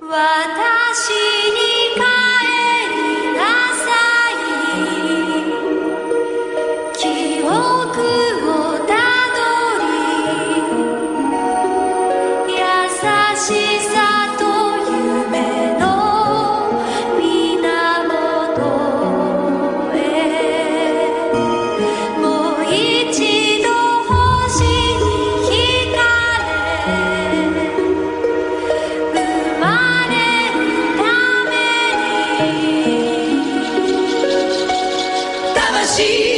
私に帰りなさい。記憶をたどり、優しさと夢の源へ。もう一度星に惹かれ、生まれるために魂